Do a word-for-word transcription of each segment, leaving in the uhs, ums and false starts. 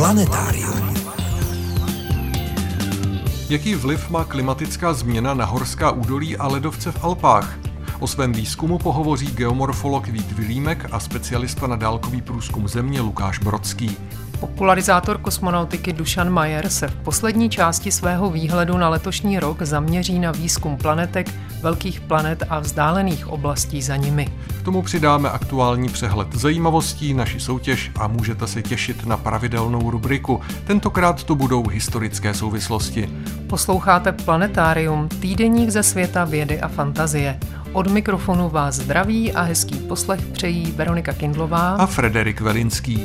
Planetárium. Jaký vliv má klimatická změna na horská údolí a ledovce v Alpách? O svém výzkumu pohovoří geomorfolog Vít Vilímek a specialista na dálkový průzkum země Lukáš Brodský. Popularizátor kosmonautiky Dušan Majer se v poslední části svého výhledu na letošní rok zaměří na výzkum planetek, velkých planet a vzdálených oblastí za nimi. K tomu přidáme aktuální přehled zajímavostí, naši soutěž a můžete se těšit na pravidelnou rubriku. Tentokrát to budou historické souvislosti. Posloucháte Planetárium, týdeník ze světa vědy a fantazie. Od mikrofonu vás zdraví a hezký poslech přejí Veronika Kindlová a Frederik Velinský.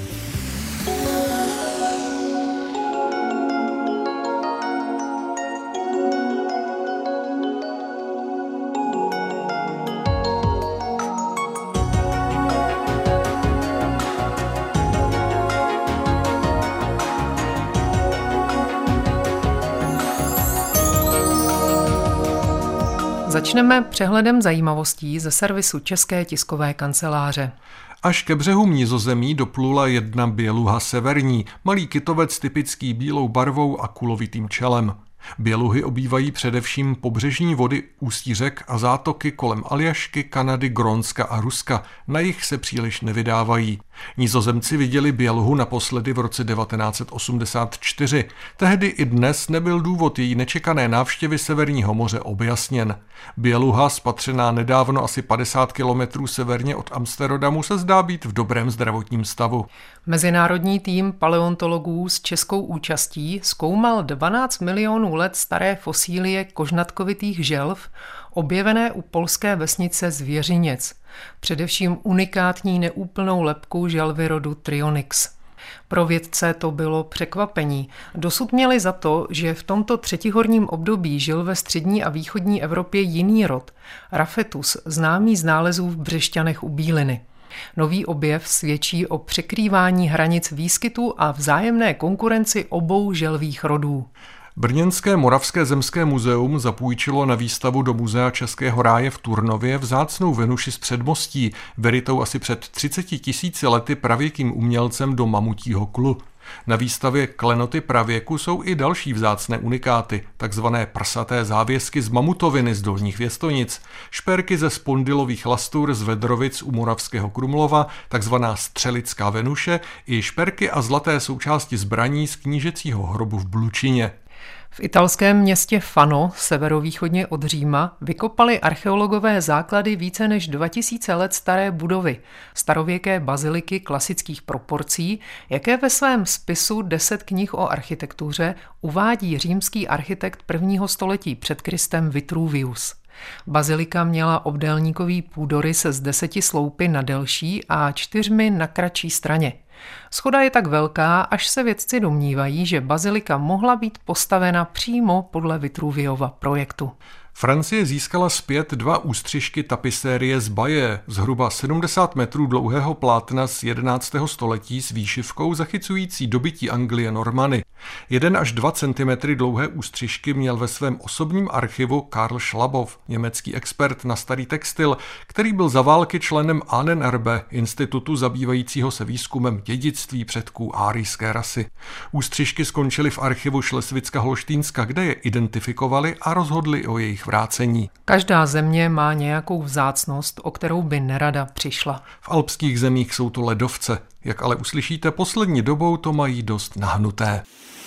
Začneme přehledem zajímavostí ze servisu České tiskové kanceláře. Až ke břehům Nizozemí doplula jedna běluha severní, malý kytovec typický bílou barvou a kulovitým čelem. Běluhy obývají především pobřežní vody ústí řek a zátoky kolem Aljašky, Kanady, Grónska a Ruska. Na jich se příliš nevydávají. Nizozemci viděli běluhu naposledy v roce devatenáct set osmdesát čtyři. Tehdy i dnes nebyl důvod její nečekané návštěvy Severního moře objasněn. Běluha, spatřená nedávno asi padesát kilometrů severně od Amsterodamu, se zdá být v dobrém zdravotním stavu. Mezinárodní tým paleontologů s českou účastí zkoumal dvanáct milionů let staré fosílie kožnatkovitých želv, objevené u polské vesnice Zvěřiněc, především unikátní neúplnou lebku želvy rodu Trionyx. Pro vědce to bylo překvapení. Dosud měli za to, že v tomto třetihorním období žil ve střední a východní Evropě jiný rod, Rafetus, známý z nálezů v Břešťanech u Bíliny. Nový objev svědčí o překrývání hranic výskytu a vzájemné konkurenci obou želvých rodů. Brněnské Moravské zemské muzeum zapůjčilo na výstavu do Muzea Českého ráje v Turnově vzácnou Venuši z předmostí, verytou asi před třiceti tisíci lety pravěkým umělcem do mamutího klu. Na výstavě Klenoty pravěku jsou i další vzácné unikáty, takzvané prsaté závěsky z mamutoviny z Dolních Věstonic, šperky ze spondylových lastur z Vedrovic u Moravského Krumlova, takzvaná střelická Venuše, i šperky a zlaté součásti zbraní z knížecího hrobu v Blučině. V italském městě Fano, severovýchodně od Říma, vykopali archeologové základy více než dva tisíce let staré budovy, starověké baziliky klasických proporcí, jaké ve svém spisu Deset knih o architektuře uvádí římský architekt prvního století před Kristem Vitruvius. Bazilika měla obdélníkový půdorys s deseti sloupy na delší a čtyřmi na kratší straně. Shoda je tak velká, až se vědci domnívají, že bazilika mohla být postavena přímo podle Vitruviova projektu. Francie získala zpět dva ústřižky tapisérie z Baye, zhruba sedmdesát metrů dlouhého plátna z jedenáctého století s výšivkou zachycující dobytí Anglie Normany. Jeden až dva centimetry dlouhé ústřižky měl ve svém osobním archivu Karl Schlabov, německý expert na starý textil, který byl za války členem Ahnenerbe, institutu zabývajícího se výzkumem dědictví předků árijské rasy. Ústřižky skončily v archivu Šlesvicka-Holštýnska, kde je identifikovali a rozhodli o jejich vrácení. Každá země má nějakou vzácnost, o kterou by nerada přišla. V alpských zemích jsou to ledovce, jak ale uslyšíte, poslední dobou to mají dost nahnuté.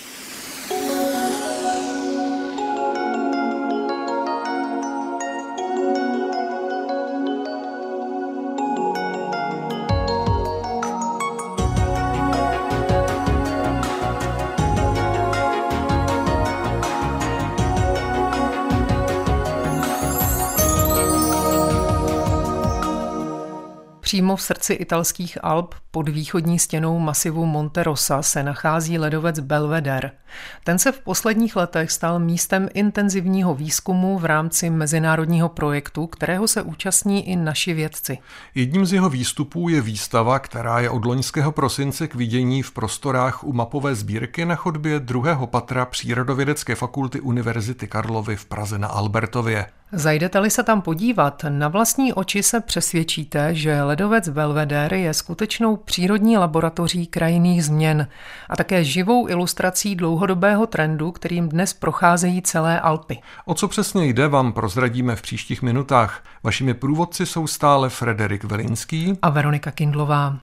Přímo v srdci italských Alp pod východní stěnou masivu Monte Rosa se nachází ledovec Belvedere. Ten se v posledních letech stal místem intenzivního výzkumu v rámci mezinárodního projektu, kterého se účastní i naši vědci. Jedním z jeho výstupů je výstava, která je od loňského prosince k vidění v prostorách u mapové sbírky na chodbě druhého patra Přírodovědecké fakulty Univerzity Karlovy v Praze na Albertově. Zajdete-li se tam podívat, na vlastní oči se přesvědčíte, že ledovec Belvedere je skutečnou přírodní laboratoří krajinných změn a také živou ilustrací dlouhodobého trendu, kterým dnes procházejí celé Alpy. O co přesně jde, vám prozradíme v příštích minutách. Vašimi průvodci jsou stále Frederik Velinský a Veronika Kindlová.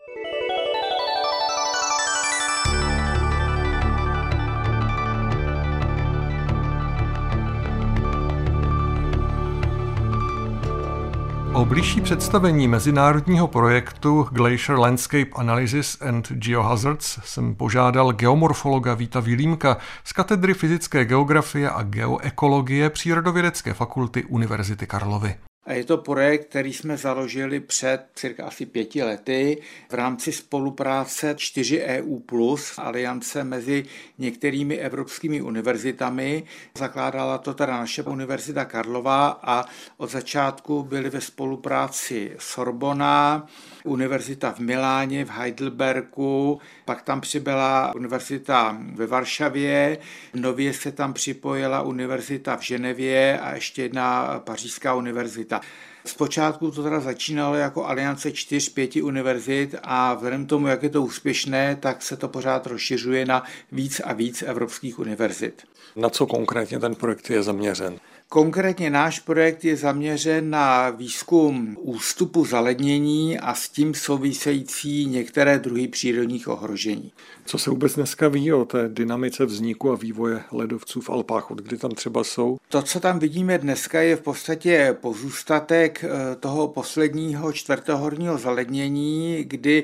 O blížší představení mezinárodního projektu Glacier Landscape Analysis and Geohazards jsem požádal geomorfologa Víta Vilímka z katedry fyzické geografie a geoekologie Přírodovědecké fakulty Univerzity Karlovy. A je to projekt, který jsme založili před cirka asi pěti lety v rámci spolupráce čtyři E U plus, aliance mezi některými evropskými univerzitami. Zakládala to teda naše Univerzita Karlova a od začátku byly ve spolupráci Sorbona, univerzita v Miláně, v Heidelbergu, pak tam přibyla univerzita ve Varšavě, nově se tam připojila univerzita v Ženevě a ještě jedna pařížská univerzita. Zpočátku to teda začínalo jako aliance čtyř, pěti univerzit a vzhledem tomu, jak je to úspěšné, tak se to pořád rozšiřuje na víc a víc evropských univerzit. Na co konkrétně ten projekt je zaměřen? Konkrétně náš projekt je zaměřen na výzkum ústupu zalednění a s tím související některé druhy přírodních ohrožení. Co se vůbec dneska ví o té dynamice vzniku a vývoje ledovců v Alpách, od kdy tam třeba jsou? To, co tam vidíme dneska, je v podstatě pozůstatek toho posledního čtvrtohorního zalednění, kdy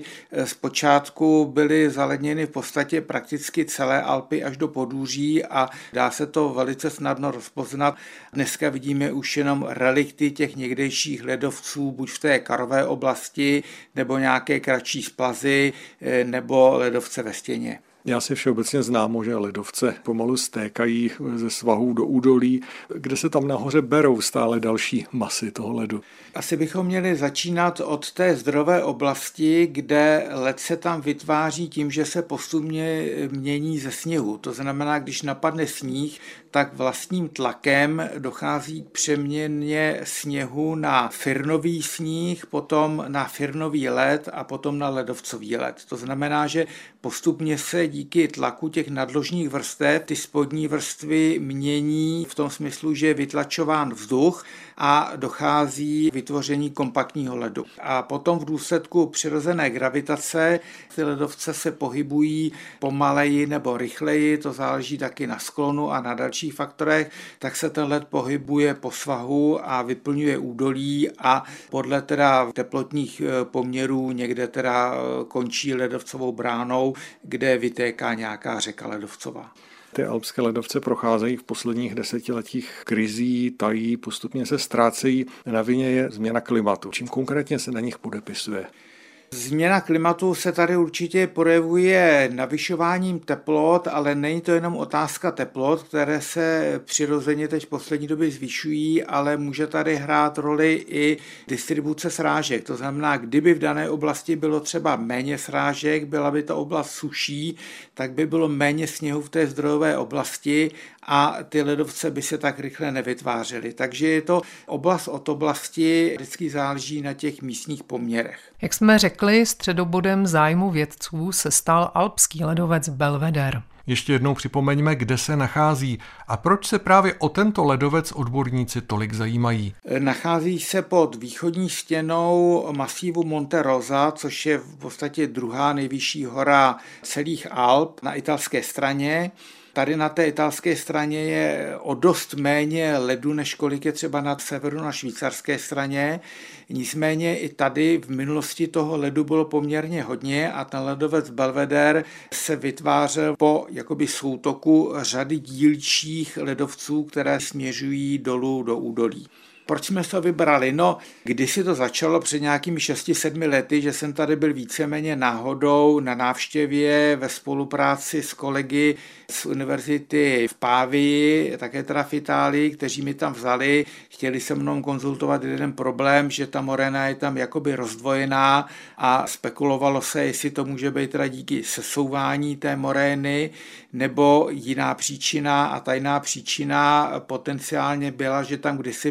zpočátku byly zaledněny v podstatě prakticky celé Alpy až do Podůří a dá se to velice snadno rozpoznat. Dneska vidíme už jenom relikty těch někdejších ledovců, buď v té karové oblasti, nebo nějaké kratší splazy, nebo ledovce ve stěně. Já si všeobecně známo, že ledovce pomalu stékají ze svahů do údolí, kde se tam nahoře berou stále další masy toho ledu. Asi bychom měli začínat od té zdrové oblasti, kde led se tam vytváří tím, že se postupně mění ze sněhu. To znamená, když napadne sníh, tak vlastním tlakem dochází k přeměně sněhu na firnový sníh, potom na firnový led a potom na ledovcový led. To znamená, že postupně se díky tlaku těch nadložních vrstev ty spodní vrstvy mění v tom smyslu, že je vytlačován vzduch a dochází k vytvoření kompaktního ledu. A potom v důsledku přirozené gravitace ty ledovce se pohybují pomaleji nebo rychleji, to záleží taky na sklonu a na dalších faktorech, tak se ten led pohybuje po svahu a vyplňuje údolí a podle teda teplotních poměrů někde teda končí ledovcovou bránou, kde vytéká nějaká řeka ledovcová. Ty alpské ledovce procházejí v posledních desetiletích krizí, tají, postupně se ztrácejí. Na vině je změna klimatu. Čím konkrétně se na nich podepisuje? Změna klimatu se tady určitě projevuje navyšováním teplot, ale není to jenom otázka teplot, které se přirozeně teď v poslední době zvyšují, ale může tady hrát roli i distribuce srážek. To znamená, kdyby v dané oblasti bylo třeba méně srážek, byla by ta oblast suší, tak by bylo méně sněhu v té zdrojové oblasti a ty ledovce by se tak rychle nevytvářely. Takže je to oblast od oblasti, vždycky záleží na těch místních poměrech. Jak jsme řekli, středobodem zájmu vědců se stal alpský ledovec Belvedere. Ještě jednou připomeňme, kde se nachází a proč se právě o tento ledovec odborníci tolik zajímají. Nachází se pod východní stěnou masívu Monte Rosa, což je v podstatě druhá nejvyšší hora celých Alp na italské straně. Tady na té italské straně je o dost méně ledu, než kolik je třeba na severu na švýcarské straně. Nicméně i tady v minulosti toho ledu bylo poměrně hodně a ten ledovec Belvedere se vytvářel po jakoby soutoku řady dílčích ledovců, které směřují dolů do údolí. Proč jsme to vybrali? No, kdysi to začalo před nějakými šesti sedmi lety, že jsem tady byl víceméně náhodou na návštěvě ve spolupráci s kolegy z univerzity v Pávii, také teda v Itálii, kteří mi tam vzali. Chtěli se mnou konzultovat jeden problém, že ta moréna je tam jakoby rozdvojená a spekulovalo se, jestli to může být teda díky sesouvání té morény, nebo jiná příčina a tajná příčina potenciálně byla, že tam kdysi proběhl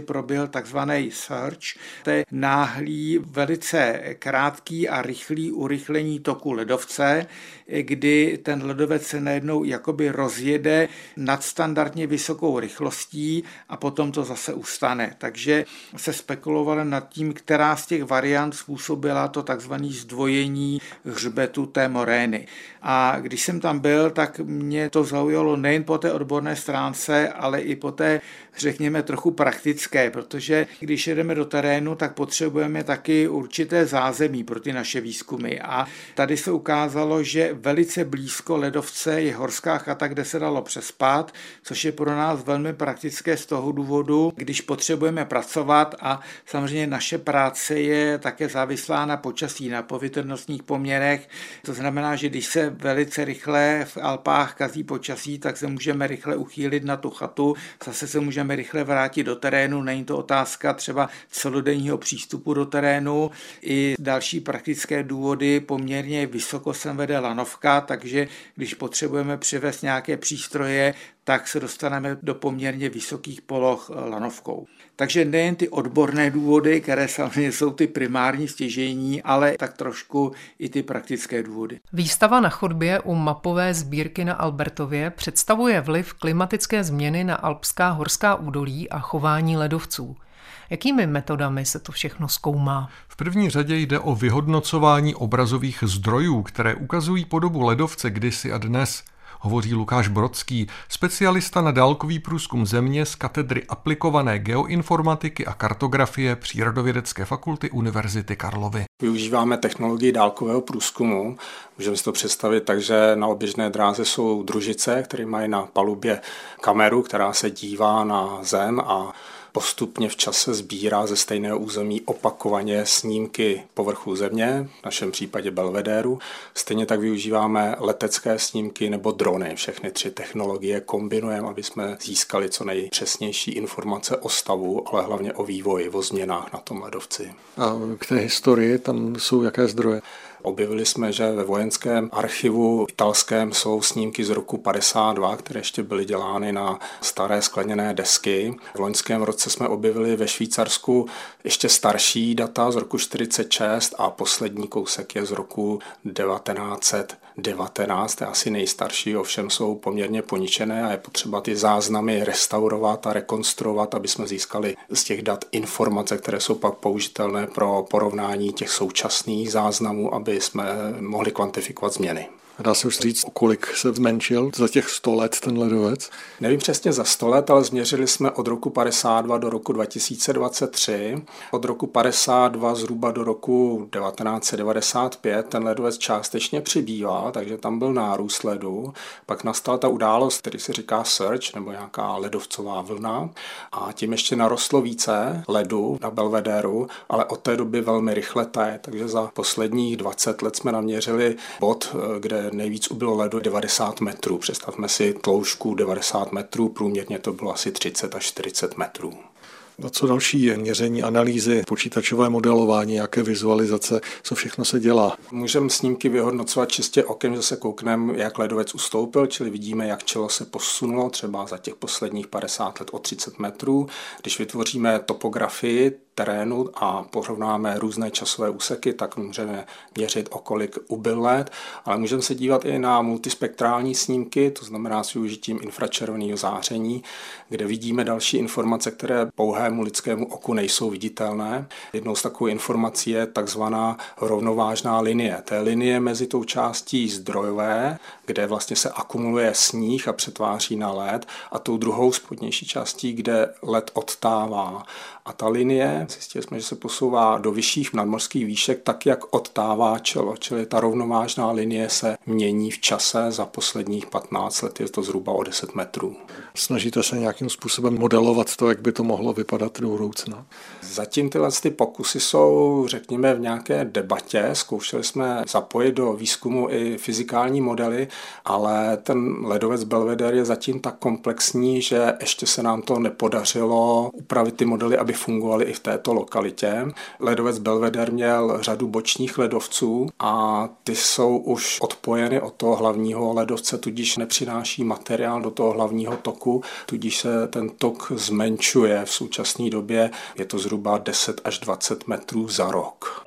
proběhl takzvaný surge, to je náhlý, velice krátký a rychlý urychlení toku ledovce, kdy ten ledovec se najednou jakoby rozjede nadstandardně vysokou rychlostí a potom to zase ustane. Takže se spekulovalo nad tím, která z těch variant způsobila to takzvané zdvojení hřbetu té morény. A když jsem tam byl, tak mě to zaujalo nejen po té odborné stránce, ale i po té, řekněme, trochu praktické, protože když jedeme do terénu, tak potřebujeme taky určité zázemí pro ty naše výzkumy. A tady se ukázalo, že velice blízko ledovce je horská chata, kde se dalo přespat, což je pro nás velmi praktické z toho důvodu, když potřebujeme pracovat a samozřejmě naše práce je také závislá na počasí, na povětrnostních poměrech. To znamená, že když se velice rychle v Alpách kazí počasí, tak se můžeme rychle uchýlit na tu chatu, zase se můžeme rychle vrátit do terénu. Není to otázka třeba celodenního přístupu do terénu. I další praktické důvody, poměrně vysoko sem vede lanovka, takže když potřebujeme přivést nějaké přístroje, tak se dostaneme do poměrně vysokých poloh lanovkou. Takže nejen ty odborné důvody, které samozřejmě jsou ty primární stěžejní, ale tak trošku i ty praktické důvody. Výstava na chodbě u mapové sbírky na Albertově představuje vliv klimatické změny na alpská horská údolí a chování ledovců. Jakými metodami se to všechno zkoumá? V první řadě jde o vyhodnocování obrazových zdrojů, které ukazují podobu ledovce kdysi a dnes. Hovoří Lukáš Brodský, specialista na dálkový průzkum země z katedry aplikované geoinformatiky a kartografie Přírodovědecké fakulty Univerzity Karlovy. Využíváme technologii dálkového průzkumu. Můžeme si to představit tak, že na oběžné dráze jsou družice, které mají na palubě kameru, která se dívá na zem a postupně v čase sbírá ze stejného území opakovaně snímky povrchu země, v našem případě Belvedéru. Stejně tak využíváme letecké snímky nebo drony. Všechny tři technologie kombinujeme, aby jsme získali co nejpřesnější informace o stavu, ale hlavně o vývoji, o změnách na tom ledovci. A k té historii tam jsou jaké zdroje? Objevili jsme, že ve vojenském archivu italském jsou snímky z roku padesát dva, které ještě byly dělány na staré skleněné desky. V loňském roce jsme objevili ve Švýcarsku ještě starší data z roku čtyřicet šest a poslední kousek je z roku devatenáct set devatenáct, je asi nejstarší, ovšem jsou poměrně poničené a je potřeba ty záznamy restaurovat a rekonstruovat, aby jsme získali z těch dat informace, které jsou pak použitelné pro porovnání těch současných záznamů, aby jsme mohli kvantifikovat změny. Dá se už říct, o kolik se zmenšil za těch sto let ten ledovec? Nevím přesně za sto let, ale změřili jsme od roku padesát dva do roku dva tisíce dvacet tři. Od roku padesát dva zhruba do roku devatenáct set devadesát pět ten ledovec částečně přibývá, takže tam byl nárůst ledu. Pak nastala ta událost, který se říká surge, nebo nějaká ledovcová vlna. A tím ještě narostlo více ledu na Belvedéru, ale od té doby velmi rychle taje. Takže za posledních dvacet let jsme naměřili bod, kde nejvíc ubylo ledu devadesát metrů. Představme si tloušku devadesát metrů, průměrně to bylo asi třicet až čtyřicet metrů. A co další je? Měření, analýzy, počítačové modelování, jaké vizualizace, co všechno se dělá? Můžeme snímky vyhodnocovat čistě okem, že se koukneme, jak ledovec ustoupil, čili vidíme, jak čelo se posunulo třeba za těch posledních padesát let o třicet metrů. Když vytvoříme topografii terénu a porovnáme různé časové úseky, tak můžeme měřit, o kolik ubyl led, ale můžeme se dívat i na multispektrální snímky, to znamená s využitím infračerveného záření, kde vidíme další informace, které pouhému lidskému oku nejsou viditelné. Jednou z takových informací je takzvaná rovnovážná linie. To je linie mezi tou částí zdrojové, kde vlastně se akumuluje sníh a přetváří na led, a tou druhou spodnější částí, kde led odtává. A ta linie, zjistili jsme, že se posouvá do vyšších nadmořských výšek tak, jak odtává čelo, čili ta rovnovážná linie se mění v čase. Za posledních patnáct let je to zhruba o deset metrů. Snažíte se nějakým způsobem modelovat to, jak by to mohlo vypadat do budoucna? Zatím tyhle ty pokusy jsou, řekněme, v nějaké debatě. Zkoušeli jsme zapojit do výzkumu i fyzikální modely, ale ten ledovec Belvedere je zatím tak komplexní, že ještě se nám to nepodařilo upravit ty modely, aby fungovaly i v té této lokalitě. Ledovec Belvedere měl řadu bočních ledovců a ty jsou už odpojeny od toho hlavního ledovce, tudíž nepřináší materiál do toho hlavního toku, tudíž se ten tok zmenšuje. V současné době je to zhruba deset až dvacet metrů za rok.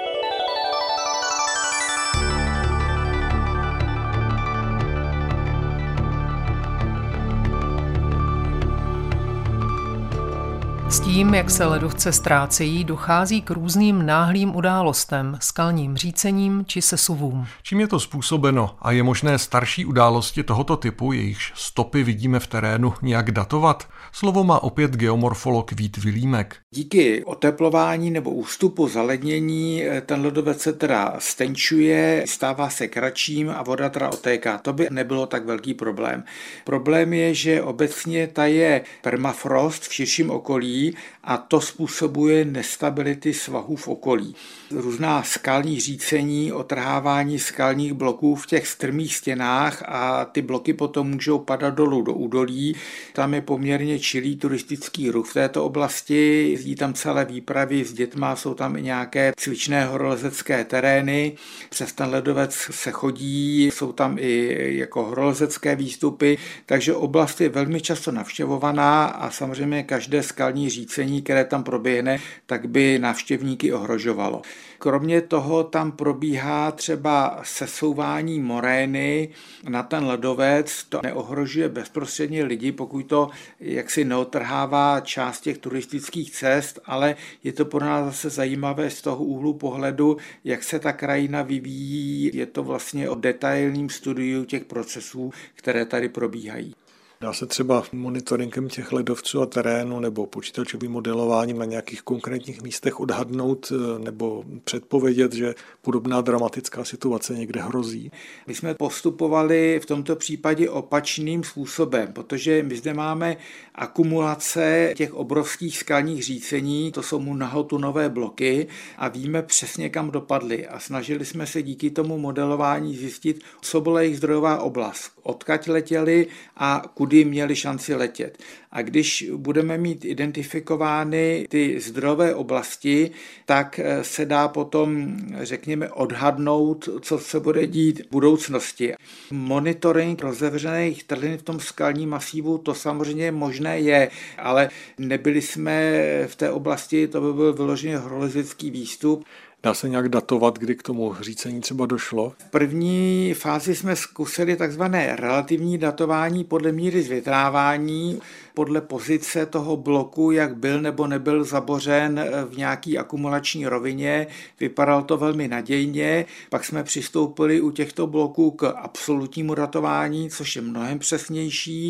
S tím, jak se ledovce ztrácejí, dochází k různým náhlým událostem, skalním řícením či sesuvům. Čím je to způsobeno a je možné starší události tohoto typu, jejichž stopy vidíme v terénu, nějak datovat? Slovo má opět geomorfolog Vít Vilímek. Díky oteplování nebo ústupu zalednění ten ledovec se teda stenčuje, stává se kratším a voda teda otéká. To by nebylo tak velký problém. Problém je, že obecně ta je permafrost v širším okolí a to způsobuje nestability svahů v okolí. Různá skalní řícení, otrhávání skalních bloků v těch strmých stěnách a ty bloky potom můžou padat dolů do údolí. Tam je poměrně čilý turistický ruch v této oblasti, jezdí tam celé výpravy s dětma, jsou tam i nějaké cvičné horolezecké terény. Přes ten ledovec se chodí, jsou tam i jako horolezecké výstupy, takže oblast je velmi často navštěvovaná a samozřejmě každé skalní řícení, které tam proběhne, tak by návštěvníky ohrožovalo. Kromě toho tam probíhá třeba sesouvání morény na ten ledovec, to neohrožuje bezprostředně lidi, pokud to jaksi neotrhává část těch turistických cest, ale je to pro nás zase zajímavé z toho úhlu pohledu, jak se ta krajina vyvíjí, je to vlastně o detailním studiu těch procesů, které tady probíhají. Dá se třeba monitoringem těch ledovců a terénu nebo počítačovým modelováním na nějakých konkrétních místech odhadnout nebo předpovědět, že podobná dramatická situace někde hrozí? My jsme postupovali v tomto případě opačným způsobem, protože my zde máme akumulace těch obrovských skalních řícení, to jsou mnohotunové bloky a víme přesně, kam dopadly a snažili jsme se díky tomu modelování zjistit, co byla jejich zdrojová oblast, odkud letěli a kudy měli šanci letět. A když budeme mít identifikovány ty zdrojové oblasti, tak se dá potom, řekněme, odhadnout, co se bude dít v budoucnosti. Monitoring rozevřených trhlin v tom skalním masívu, to samozřejmě možné je, ale nebyli jsme v té oblasti, to by byl vyloženě horolezecký výstup. Dá se nějak datovat, kdy k tomu řícení třeba došlo? V první fázi jsme zkusili takzvané relativní datování podle míry zvětrávání, podle pozice toho bloku, jak byl nebo nebyl zabořen v nějaký akumulační rovině. Vypadalo to velmi nadějně. Pak jsme přistoupili u těchto bloků k absolutnímu datování, což je mnohem přesnější,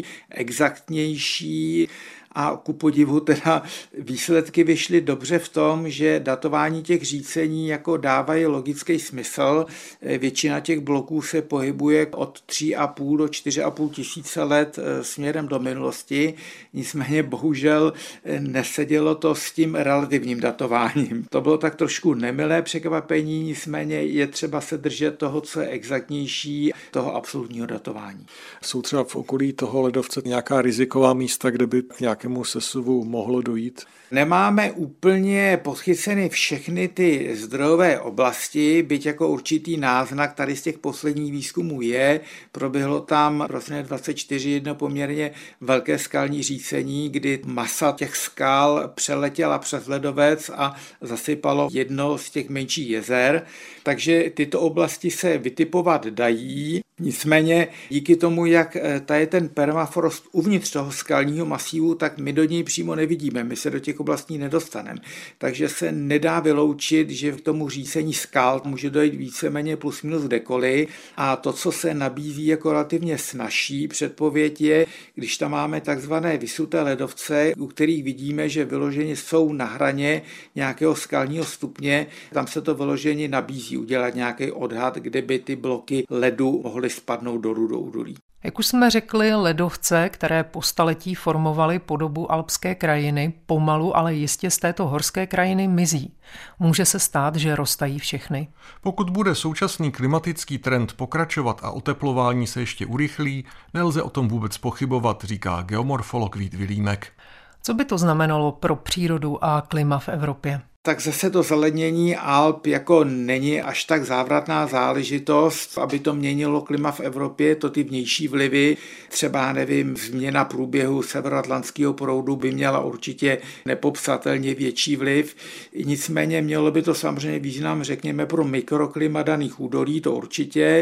exaktnější. A ku podivu teda výsledky vyšly dobře v tom, že datování těch řícení jako dávají logický smysl. Většina těch bloků se pohybuje od tři a půl do čtyři a půl tisíce let směrem do minulosti. Nicméně bohužel nesedělo to s tím relativním datováním. To bylo tak trošku nemilé překvapení, nicméně je třeba se držet toho, co je exaktnější, toho absolutního datování. Jsou třeba v okolí toho ledovce nějaká riziková místa, kde by k nějakému sesuvu mohlo dojít? Nemáme úplně podchyceny všechny ty zdrojové oblasti, byť jako určitý náznak tady z těch posledních výzkumů je. Proběhlo tam v roce dvacet čtyři jedno poměrně velké skalní řícení, kdy masa těch skal přeletěla přes ledovec a zasypalo jedno z těch menších jezer. Takže tyto oblasti se vytipovat dají. Nicméně díky tomu, jak tady je ten permafrost uvnitř toho skalního masívu, tak my do něj přímo nevidíme, my se do těch oblastí nedostaneme. Takže se nedá vyloučit, že k tomu řícení skal může dojít víceméně plus minus kdekoliv a to, co se nabízí jako relativně snazší předpověď je, když tam máme takzvané vysuté ledovce, u kterých vidíme, že vyloženě jsou na hraně nějakého skalního stupně, tam se to vyloženě nabízí udělat nějaký odhad, kde by ty bloky ledu mohly spadnout dolů do údolí. Jak už jsme řekli, ledovce, které po staletí formovaly podobu alpské krajiny, pomalu, ale jistě z této horské krajiny mizí. Může se stát, že roztají všechny? Pokud bude současný klimatický trend pokračovat a oteplování se ještě urychlí, nelze o tom vůbec pochybovat, říká geomorfolog Vít Vilímek. Co by to znamenalo pro přírodu a klima v Evropě? Tak zase to zelenění Alp jako není až tak závratná záležitost, aby to měnilo klima v Evropě, to ty vnější vlivy, třeba nevím, změna průběhu severoatlantského proudu by měla určitě nepopsatelně větší vliv. Nicméně mělo by to samozřejmě význam, řekněme, pro mikroklima daných údolí, to určitě.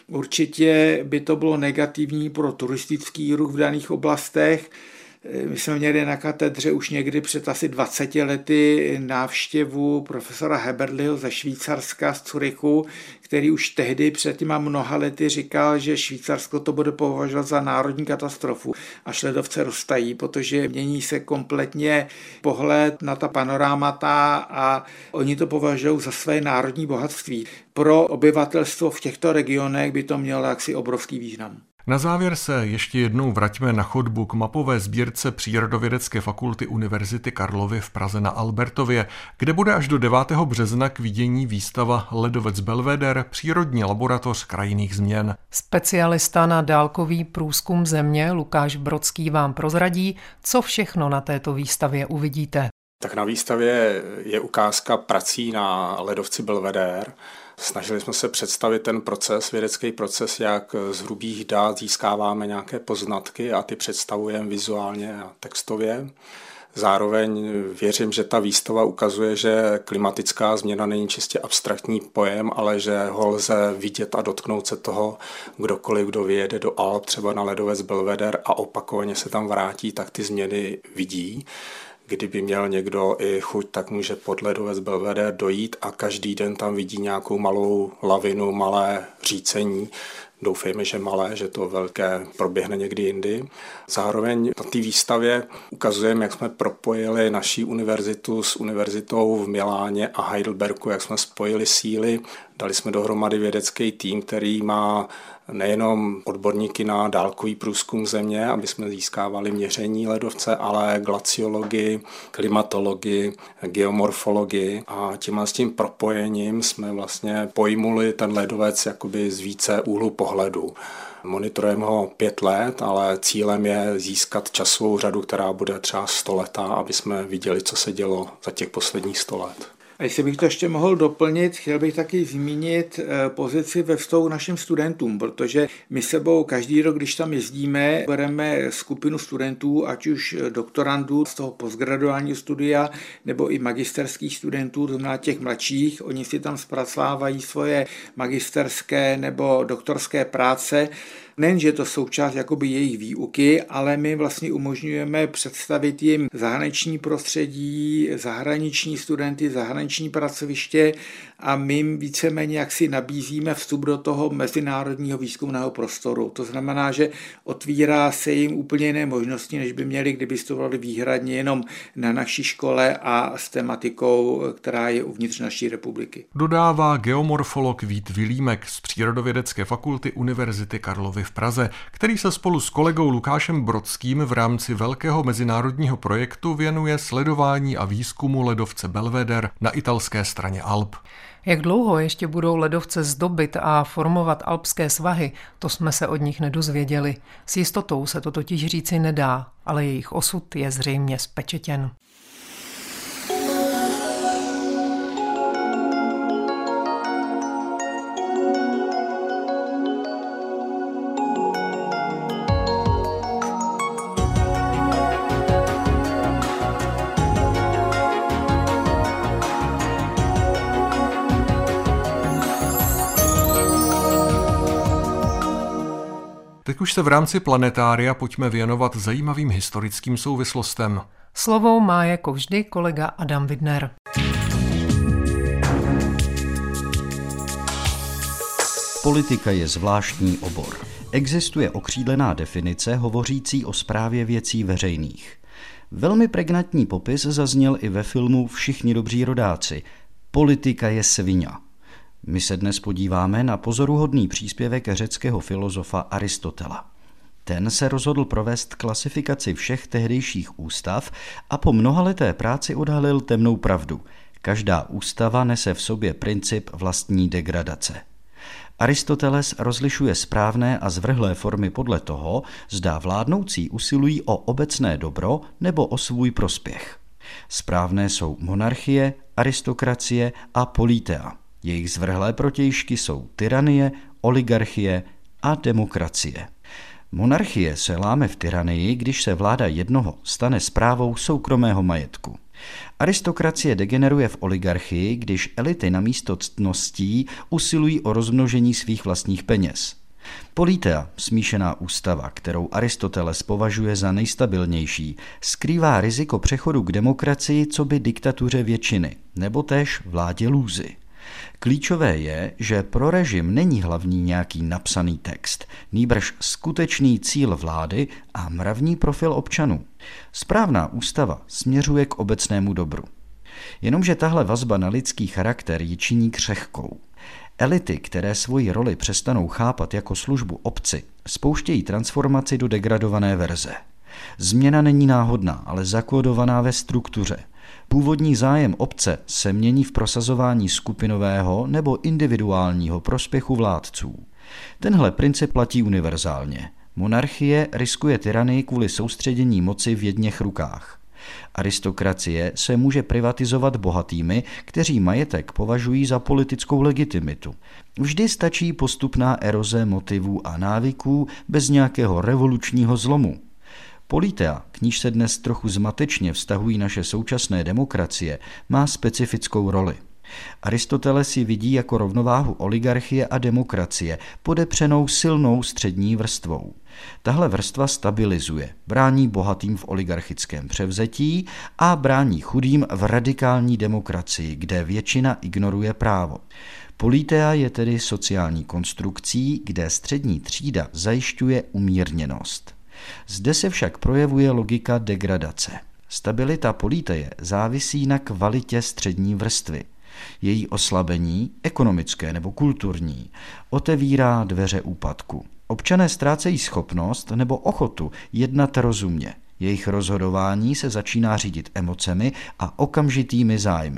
Určitě by to bylo negativní pro turistický ruch v daných oblastech. My jsme měli na katedře už někdy před asi dvaceti lety návštěvu profesora Heberliho ze Švýcarska, z Curychu, který už tehdy před těma mnoha lety říkal, že Švýcarsko to bude považovat za národní katastrofu, až ledovce roztají, protože mění se kompletně pohled na ta panorámata a oni to považují za své národní bohatství. Pro obyvatelstvo v těchto regionech by to mělo jaksi obrovský význam. Na závěr se ještě jednou vraťme na chodbu k mapové sbírce Přírodovědecké fakulty Univerzity Karlovy v Praze na Albertově, kde bude až do devátého března k vidění výstava Ledovec Belvéder, přírodní laboratoř krajinných změn. Specialista na dálkový průzkum země Lukáš Brodský vám prozradí, co všechno na této výstavě uvidíte. Tak na výstavě je ukázka prací na ledovci Belvéder. Snažili jsme se představit ten proces, vědecký proces, jak z hrubých dat získáváme nějaké poznatky a ty představujeme vizuálně a textově. Zároveň věřím, že ta výstava ukazuje, že klimatická změna není čistě abstraktní pojem, ale že ho lze vidět a dotknout se toho, kdokoliv, kdo vyjede do Alp, třeba na ledovec Belvéder a opakovaně se tam vrátí, tak ty změny vidí. Kdyby měl někdo i chuť, tak může pod ledovec Belvéder dojít a každý den tam vidí nějakou malou lavinu, malé řícení. Doufejme, že malé, že to velké proběhne někdy jindy. Zároveň na té výstavě ukazujeme, jak jsme propojili naší univerzitu s univerzitou v Miláně a Heidelbergu, jak jsme spojili síly. Dali jsme dohromady vědecký tým, který má nejenom odborníky na dálkový průzkum země, aby jsme získávali měření ledovce, ale glaciologii, klimatologii, geomorfologii a tím s tím propojením jsme vlastně pojmuli ten ledovec jakoby z více úhlu pohledu. Monitorujeme ho pět let, ale cílem je získat časovou řadu, která bude třeba stoletá, aby jsme viděli, co se dělo za těch posledních sto let. A jestli bych to ještě mohl doplnit, chtěl bych taky zmínit pozici ve vztahu našim studentům, protože my sebou každý rok, když tam jezdíme, bereme skupinu studentů, ať už doktorandů z toho postgraduálního studia, nebo i magisterských studentů, to znamená těch mladších. Oni si tam zpracovávají svoje magisterské nebo doktorské práce. Nejen, že je to součást jakoby jejich výuky, ale my vlastně umožňujeme představit jim zahraniční prostředí, zahraniční studenty, zahraniční pracoviště a my jim víceméně jaksi nabízíme vstup do toho mezinárodního výzkumného prostoru. To znamená, že otvírá se jim úplně jiné možnosti, než by měli, kdyby studovali výhradně jenom na naší škole a s tematikou, která je uvnitř naší republiky. Dodává geomorfolog Vít Vilímek z Přírodovědecké fakulty Univerzity Karlovy v Praze, který se spolu s kolegou Lukášem Brodským v rámci velkého mezinárodního projektu věnuje sledování a výzkumu ledovce Belvéder na italské straně Alp. Jak dlouho ještě budou ledovce zdobit a formovat alpské svahy, to jsme se od nich nedozvěděli. S jistotou se to totiž říci nedá, ale jejich osud je zřejmě zpečetěn. Teď už se v rámci planetária pojďme věnovat zajímavým historickým souvislostem. Slovo má jako vždy kolega Adam Widner. Politika je zvláštní obor. Existuje okřídlená definice hovořící o správě věcí veřejných. Velmi pregnantní popis zazněl i ve filmu Všichni dobří rodáci. Politika je sviňa. My se dnes podíváme na pozoruhodný příspěvek řeckého filozofa Aristotela. Ten se rozhodl provést klasifikaci všech tehdejších ústav a po mnohaleté práci odhalil temnou pravdu. Každá ústava nese v sobě princip vlastní degradace. Aristoteles rozlišuje správné a zvrhlé formy podle toho, zda vládnoucí usilují o obecné dobro nebo o svůj prospěch. Správné jsou monarchie, aristokracie a politea. Jejich zvrhlé protějšky jsou tyranie, oligarchie a demokracie. Monarchie se láme v tyranii, když se vláda jednoho stane správou soukromého majetku. Aristokracie degeneruje v oligarchii, když elity namísto ctností usilují o rozmnožení svých vlastních peněz. Politea, smíšená ústava, kterou Aristoteles považuje za nejstabilnější, skrývá riziko přechodu k demokracii coby diktatuře většiny, nebo též vládě lůzy. Klíčové je, že pro režim není hlavní nějaký napsaný text, nýbrž skutečný cíl vlády a mravní profil občanů. Správná ústava směřuje k obecnému dobru. Jenomže tahle vazba na lidský charakter ji činí křehkou. Elity, které svoji roli přestanou chápat jako službu obci, spouštějí transformaci do degradované verze. Změna není náhodná, ale zakódovaná ve struktuře. Původní zájem obce se mění v prosazování skupinového nebo individuálního prospěchu vládců. Tenhle princip platí univerzálně. Monarchie riskuje tyranii kvůli soustředění moci v jedněch rukách. Aristokracie se může privatizovat bohatými, kteří majetek považují za politickou legitimitu. Vždy stačí postupná eroze motivů a návyků bez nějakého revolučního zlomu. Politea, k níž se dnes trochu zmatečně vztahují naše současné demokracie, má specifickou roli. Aristoteles ji vidí jako rovnováhu oligarchie a demokracie, podepřenou silnou střední vrstvou. Tahle vrstva stabilizuje, brání bohatým v oligarchickém převzetí a brání chudým v radikální demokracii, kde většina ignoruje právo. Politea je tedy sociální konstrukcí, kde střední třída zajišťuje umírněnost. Zde se však projevuje logika degradace. Stabilita politeje závisí na kvalitě střední vrstvy. Její oslabení, ekonomické nebo kulturní, otevírá dveře úpadku. Občané ztrácejí schopnost nebo ochotu jednat rozumně. Jejich rozhodování se začíná řídit emocemi a okamžitými zájmy.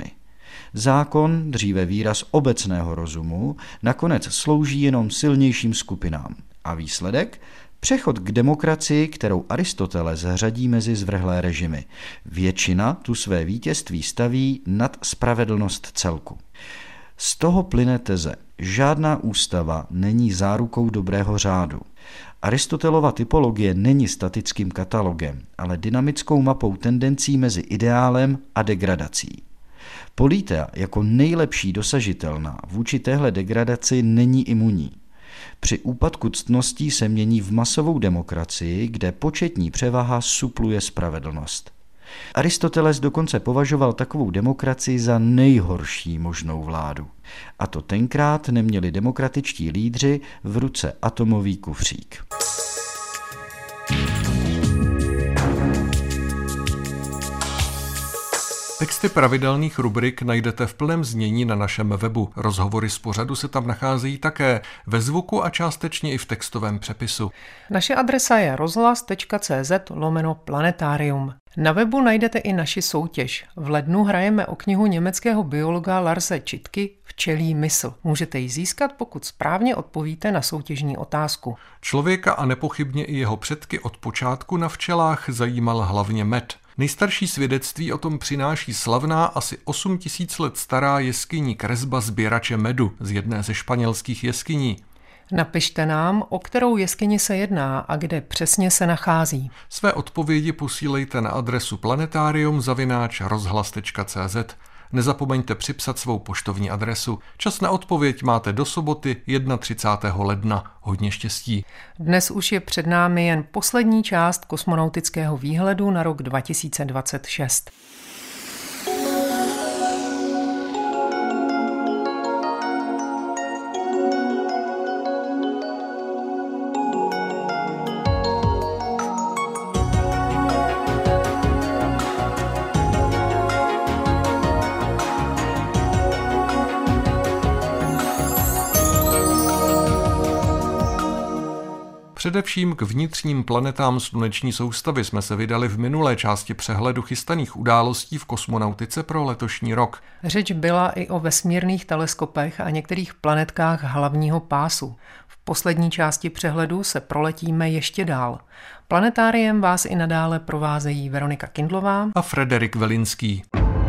Zákon, dříve výraz obecného rozumu, nakonec slouží jenom silnějším skupinám. A výsledek? Přechod k demokracii, kterou Aristoteles řadí mezi zvrhlé režimy. Většina tu své vítězství staví nad spravedlnost celku. Z toho plyne teze. Žádná ústava není zárukou dobrého řádu. Aristotelova typologie není statickým katalogem, ale dynamickou mapou tendencí mezi ideálem a degradací. Politea jako nejlepší dosažitelná vůči téhle degradaci není imunní. Při úpadku ctností se mění v masovou demokracii, kde početní převaha supluje spravedlnost. Aristoteles dokonce považoval takovou demokracii za nejhorší možnou vládu. A to tenkrát neměli demokratičtí lídři v ruce atomový kufřík. Texty pravidelných rubrik najdete v plném znění na našem webu. Rozhovory z pořadu se tam nacházejí také ve zvuku a částečně i v textovém přepisu. Naše adresa je rozhlas tečka cé zet lomeno planetarium. Na webu najdete i naši soutěž. V lednu hrajeme o knihu německého biologa Larse Čitky Včelí mysl. Můžete ji získat, pokud správně odpovíte na soutěžní otázku. Člověka a nepochybně i jeho předky od počátku na včelách zajímal hlavně med. Nejstarší svědectví o tom přináší slavná asi osm tisíc let stará jeskyní kresba sběrače medu z jedné ze španělských jeskyní. Napište nám, o kterou jeskyni se jedná a kde přesně se nachází. Své odpovědi posílejte na adresu planetarium zavináč rozhlas tečka cé zet. Nezapomeňte připsat svou poštovní adresu. Čas na odpověď máte do soboty třicátého prvního ledna. Hodně štěstí. Dnes už je před námi jen poslední část kosmonautického výhledu na rok dva tisíce dvacet šest. Především k vnitřním planetám sluneční soustavy jsme se vydali v minulé části přehledu chystaných událostí v kosmonautice pro letošní rok. Řeč byla i o vesmírných teleskopech a některých planetkách hlavního pásu. V poslední části přehledu se proletíme ještě dál. Planetáriem vás i nadále provázejí Veronika Kindlová a Frederik Velinský.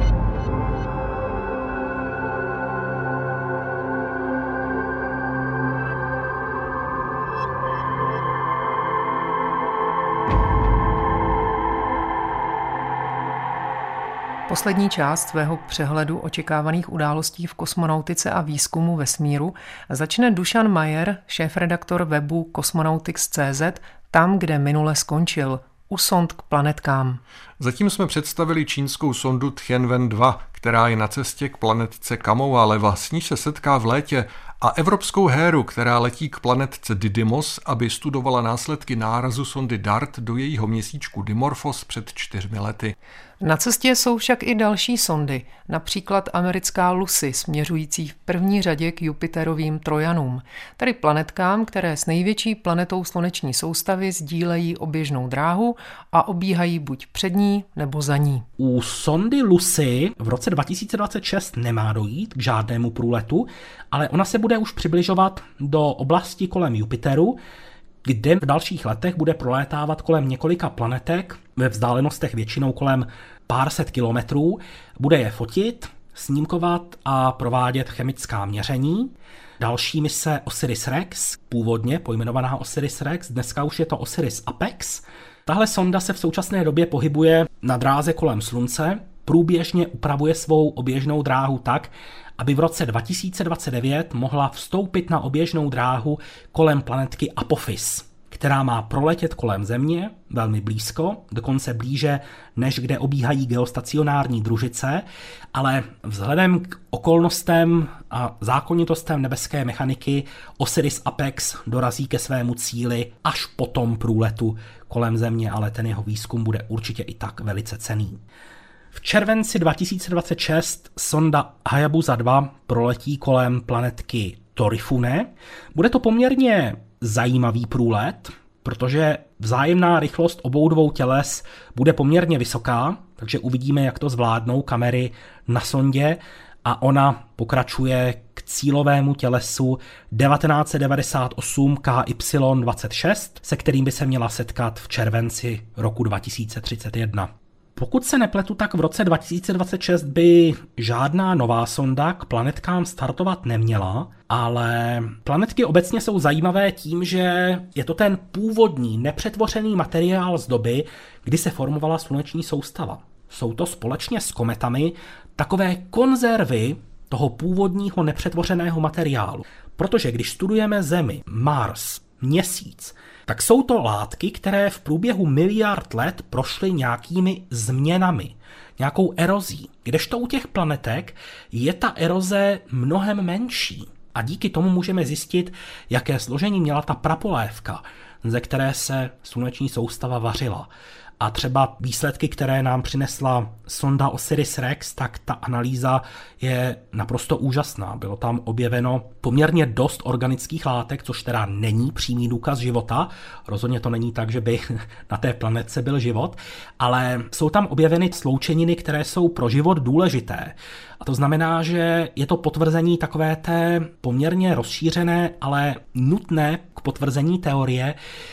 Poslední část svého přehledu očekávaných událostí v kosmonautice a výzkumu vesmíru začne Dušan Majer, šéfredaktor webu Cosmonautics tečka cé zet, tam, kde minule skončil, u sond k planetkám. Zatím jsme představili čínskou sondu Tianwen dva, která je na cestě k planetce Kamoa-Leva, s níž se setká v létě, a evropskou Héru, která letí k planetce Didymos, aby studovala následky nárazu sondy DART do jejího měsíčku Dimorphos před čtyřmi lety. Na cestě jsou však i další sondy, například americká Lucy, směřující v první řadě k Jupiterovým Trojanům, tedy planetkám, které s největší planetou sluneční soustavy sdílejí oběžnou dráhu a obíhají buď před ní nebo za ní. U sondy Lucy v roce dva tisíce dvacet šest nemá dojít k žádnému průletu, ale ona se bude už přibližovat do oblasti kolem Jupiteru, kde v dalších letech bude prolétávat kolem několika planetek ve vzdálenostech většinou kolem pár set kilometrů, bude je fotit, snímkovat a provádět chemická měření. Další mise Osiris-Rex, původně pojmenovaná Osiris-Rex, dneska už je to Osiris-Apex. Tahle sonda se v současné době pohybuje na dráze kolem Slunce, průběžně upravuje svou oběžnou dráhu tak, aby v roce dva tisíce dvacet devět mohla vstoupit na oběžnou dráhu kolem planetky Apophis, která má proletět kolem Země velmi blízko, dokonce blíže, než kde obíhají geostacionární družice, ale vzhledem k okolnostem a zákonitostem nebeské mechaniky Osiris-Apex dorazí ke svému cíli až po tom průletu kolem Země, ale ten jeho výzkum bude určitě i tak velice cenný. V červenci dva tisíce dvacet šest sonda Hayabusa dva proletí kolem planetky Torifune. Bude to poměrně zajímavý průlet, protože vzájemná rychlost obou dvou těles bude poměrně vysoká, takže uvidíme, jak to zvládnou kamery na sondě, a ona pokračuje k cílovému tělesu devatenáct set devadesát osm K Y dvacet šest, se kterým by se měla setkat v červenci roku dva tisíce třicet jedna. Pokud se nepletu, tak v roce dva tisíce dvacet šest by žádná nová sonda k planetkám startovat neměla, ale planetky obecně jsou zajímavé tím, že je to ten původní nepřetvořený materiál z doby, kdy se formovala sluneční soustava. Jsou to společně s kometami takové konzervy toho původního nepřetvořeného materiálu. Protože když studujeme Zemi, Mars, Měsíc, tak jsou to látky, které v průběhu miliard let prošly nějakými změnami, nějakou erozí. Kdežto u těch planetek je ta eroze mnohem menší. A díky tomu můžeme zjistit, jaké složení měla ta prapolévka, ze které se sluneční soustava vařila. A třeba výsledky, které nám přinesla sonda Osiris-Rex, tak ta analýza je naprosto úžasná. Bylo tam objeveno poměrně dost organických látek, což teda není přímý důkaz života. Rozhodně to není tak, že by na té planetce byl život, ale jsou tam objeveny sloučeniny, které jsou pro život důležité. A to znamená, že je to potvrzení takové té poměrně rozšířené, ale nutné k potvrzení teorie,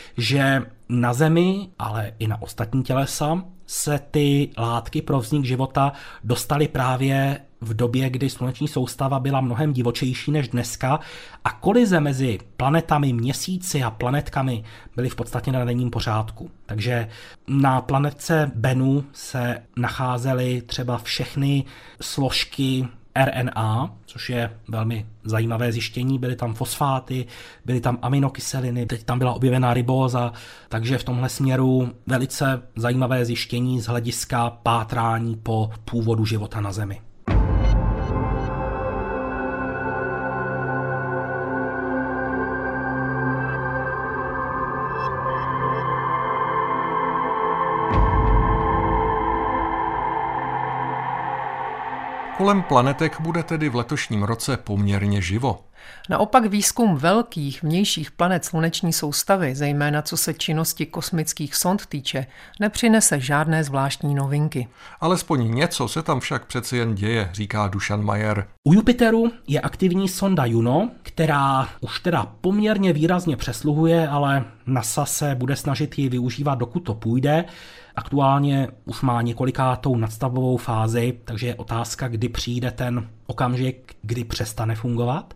že na Zemi, ale i na ostatní tělesa se ty látky pro vznik života dostaly právě v době, kdy sluneční soustava byla mnohem divočejší než dneska a kolize mezi planetami, měsíci a planetkami byly v podstatě na denním pořádku. Takže na planetce Bennu se nacházely třeba všechny složky R N A, což je velmi zajímavé zjištění, byly tam fosfáty, byly tam aminokyseliny, teď tam byla objevená ribóza, takže v tomhle směru velice zajímavé zjištění z hlediska pátrání po původu života na Zemi. Kolem planetek bude tedy v letošním roce poměrně živo. Naopak výzkum velkých vnějších planet sluneční soustavy, zejména co se činnosti kosmických sond týče, nepřinese žádné zvláštní novinky. Alespoň něco se tam však přeci jen děje, říká Dušan Majer. U Jupiteru je aktivní sonda Juno, která už teda poměrně výrazně přesluhuje, ale NASA se bude snažit ji využívat, dokud to půjde. Aktuálně už má několikátou nadstavbovou fázi, takže je otázka, kdy přijde ten okamžik, kdy přestane fungovat.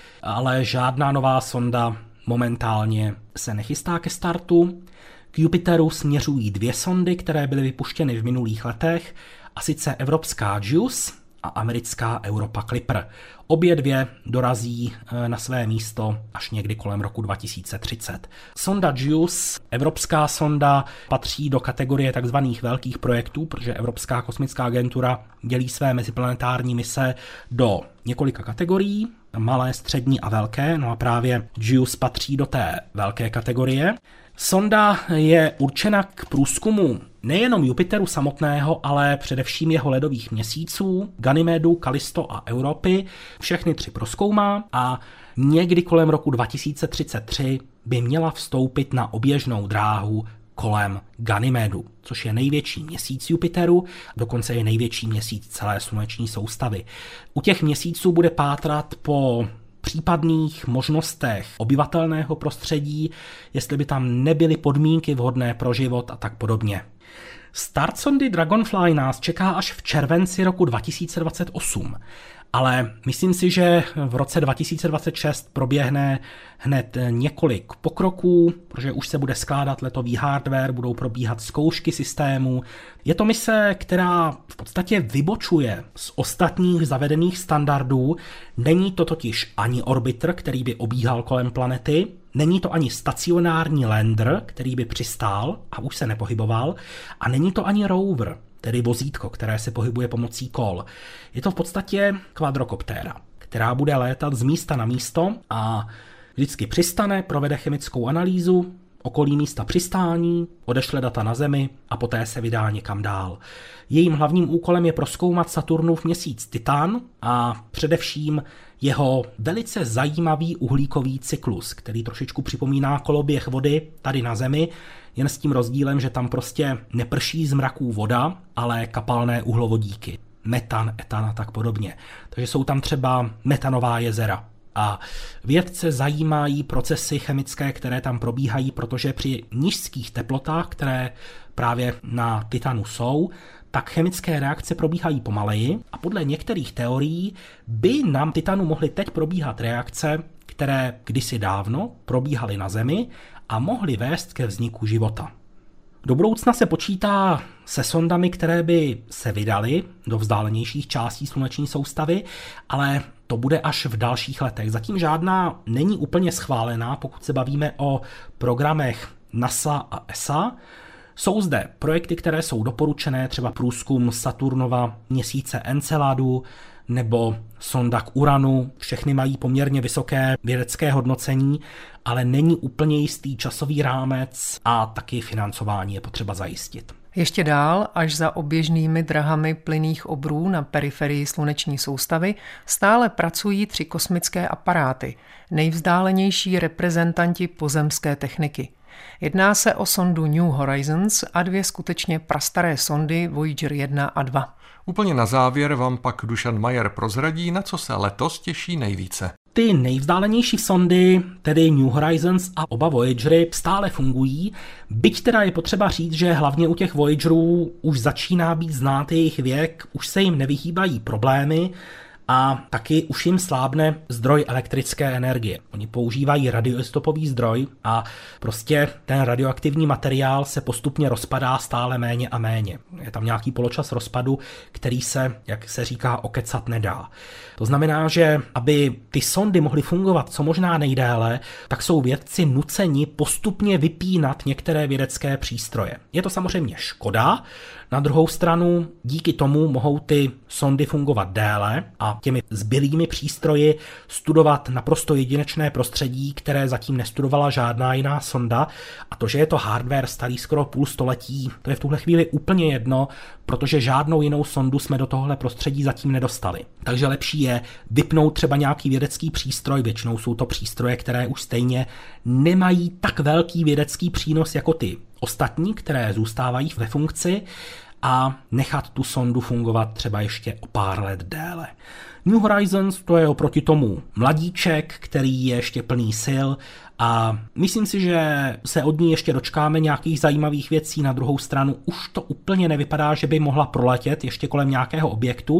Ale žádná nová sonda momentálně se nechystá ke startu. K Jupiteru směřují dvě sondy, které byly vypuštěny v minulých letech, a sice evropská JUICE a americká Europa Clipper. Obě dvě dorazí na své místo až někdy kolem roku dva tisíce třicet. Sonda JUICE, evropská sonda, patří do kategorie tzv. Velkých projektů, protože Evropská kosmická agentura dělí své meziplanetární mise do několika kategorií, malé, střední a velké, no a právě JUICE patří do té velké kategorie. Sonda je určena k průzkumu nejenom Jupiteru samotného, ale především jeho ledových měsíců, Ganymedu, Kallisto a Europy. Všechny tři prozkoumá a někdy kolem roku dva tisíce třicet tři by měla vstoupit na oběžnou dráhu kolem Ganymedu, což je největší měsíc Jupiteru, dokonce je největší měsíc celé sluneční soustavy. U těch měsíců bude pátrat po případných možnostech obyvatelného prostředí, jestli by tam nebyly podmínky vhodné pro život a tak podobně. Start sondy Dragonfly nás čeká až v červenci roku dva tisíce dvacet osm, ale myslím si, že v roce dva tisíce dvacet šest proběhne hned několik pokroků, protože už se bude skládat letový hardware, budou probíhat zkoušky systému. Je to mise, která v podstatě vybočuje z ostatních zavedených standardů. Není to totiž ani orbiter, který by obíhal kolem planety, není to ani stacionární lander, který by přistál a už se nepohyboval, a není to ani rover, tedy vozítko, které se pohybuje pomocí kol. Je to v podstatě kvadrokoptéra, která bude létat z místa na místo a vždycky přistane, provede chemickou analýzu, okolí místa přistání, odešle data na Zemi a poté se vydá někam dál. Jejím hlavním úkolem je prozkoumat Saturnův měsíc Titan a především jeho velice zajímavý uhlíkový cyklus, který trošičku připomíná koloběh vody tady na Zemi, jen s tím rozdílem, že tam prostě neprší z mraků voda, ale kapalné uhlovodíky. Metan, etan a tak podobně. Takže jsou tam třeba metanová jezera. A vědce zajímají procesy chemické, které tam probíhají, protože při nízkých teplotách, které právě na Titanu jsou, tak chemické reakce probíhají pomaleji a podle některých teorií by na Titanu mohly teď probíhat reakce, které kdysi dávno probíhaly na Zemi a mohly vést ke vzniku života. Do budoucna se počítá se sondami, které by se vydaly do vzdálenějších částí sluneční soustavy, ale to bude až v dalších letech. Zatím žádná není úplně schválená, pokud se bavíme o programech NASA a E S A. Jsou zde projekty, které jsou doporučené, třeba průzkum Saturnova měsíce Enceladu nebo sonda k Uranu. Všechny mají poměrně vysoké vědecké hodnocení, ale není úplně jistý časový rámec a taky financování je potřeba zajistit. Ještě dál, až za oběžnými drahami plynných obrů na periferii sluneční soustavy, stále pracují tři kosmické aparáty, nejvzdálenější reprezentanti pozemské techniky. Jedná se o sondu New Horizons a dvě skutečně prastaré sondy Voyager jedna a dva. Úplně na závěr vám pak Dušan Majer prozradí, na co se letos těší nejvíce. Ty nejvzdálenější sondy, tedy New Horizons a oba Voyagery, stále fungují, byť teda je potřeba říct, že hlavně u těch Voyagerů už začíná být znát jejich věk, už se jim nevyhýbají problémy a taky už jim slábne zdroj elektrické energie. Oni používají radioizotopový zdroj a prostě ten radioaktivní materiál se postupně rozpadá stále méně a méně. Je tam nějaký poločas rozpadu, který se, jak se říká, okecat nedá. To znamená, že aby ty sondy mohly fungovat co možná nejdéle, tak jsou vědci nuceni postupně vypínat některé vědecké přístroje. Je to samozřejmě škoda, na druhou stranu díky tomu mohou ty sondy fungovat déle a a těmi zbylými přístroji studovat naprosto jedinečné prostředí, které zatím nestudovala žádná jiná sonda. A to, že je to hardware starý skoro půl století, to je v tuhle chvíli úplně jedno, protože žádnou jinou sondu jsme do tohohle prostředí zatím nedostali. Takže lepší je vypnout třeba nějaký vědecký přístroj, většinou jsou to přístroje, které už stejně nemají tak velký vědecký přínos jako ty ostatní, které zůstávají ve funkci, a nechat tu sondu fungovat třeba ještě o pár let déle. New Horizons to je oproti tomu mladíček, který je ještě plný sil a myslím si, že se od ní ještě dočkáme nějakých zajímavých věcí. Na druhou stranu už to úplně nevypadá, že by mohla proletět ještě kolem nějakého objektu.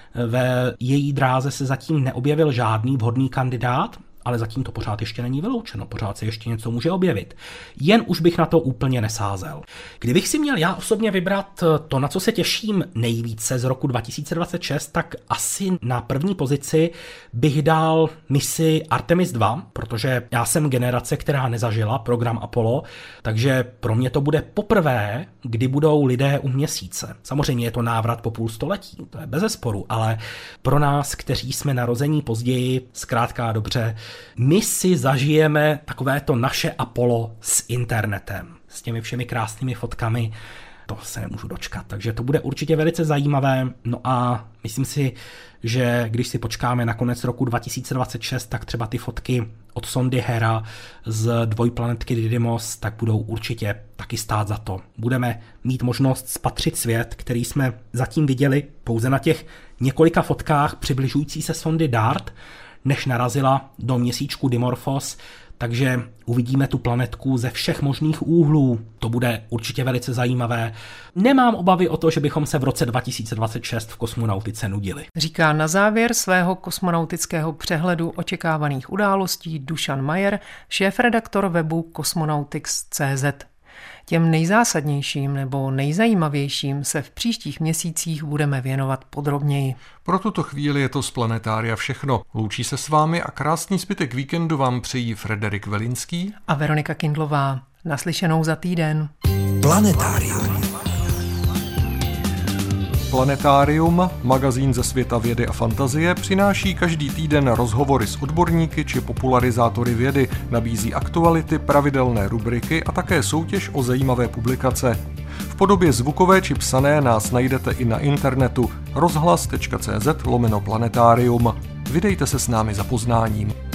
Ve její dráze se zatím neobjevil žádný vhodný kandidát, ale zatím to pořád ještě není vyloučeno, pořád se ještě něco může objevit. Jen už bych na to úplně nesázel. Kdybych si měl já osobně vybrat to, na co se těším nejvíce z roku dva tisíce dvacet šest, tak asi na první pozici bych dal misi Artemis dva, protože já jsem generace, která nezažila program Apollo, takže pro mě to bude poprvé, kdy budou lidé u měsíce. Samozřejmě je to návrat po půl století, to je bezesporu, ale pro nás, kteří jsme narození později, zkrátka dobře, my si zažijeme takové to naše Apollo s internetem, s těmi všemi krásnými fotkami, to se nemůžu dočkat, takže to bude určitě velice zajímavé. No a myslím si, že když si počkáme na konec roku dva tisíce dvacet šest, tak třeba ty fotky od sondy Hera z dvojplanetky Didymos tak budou určitě taky stát za to. Budeme mít možnost spatřit svět, který jsme zatím viděli pouze na těch několika fotkách přibližující se sondy DART, než narazila do měsíčku Dimorphos, takže uvidíme tu planetku ze všech možných úhlů. To bude určitě velice zajímavé. Nemám obavy o to, že bychom se v roce dva tisíce dvacet šest v kosmonautice nudili. Říká na závěr svého kosmonautického přehledu očekávaných událostí Dušan Majer, šéfredaktor webu Cosmonautics tečka cé zet. Těm nejzásadnějším nebo nejzajímavějším se v příštích měsících budeme věnovat podrobněji. Pro tuto chvíli je to z Planetária všechno. Loučí se s vámi a krásný zbytek víkendu vám přejí Frederik Velinský a Veronika Kindlová. Naslyšenou za týden. Planetárium. Planetárium, magazín ze světa vědy a fantazie, přináší každý týden rozhovory s odborníky či popularizátory vědy, nabízí aktuality, pravidelné rubriky a také soutěž o zajímavé publikace. V podobě zvukové či psané nás najdete i na internetu rozhlas tečka cé zet lomeno planetárium. Vydejte se s námi za poznáním.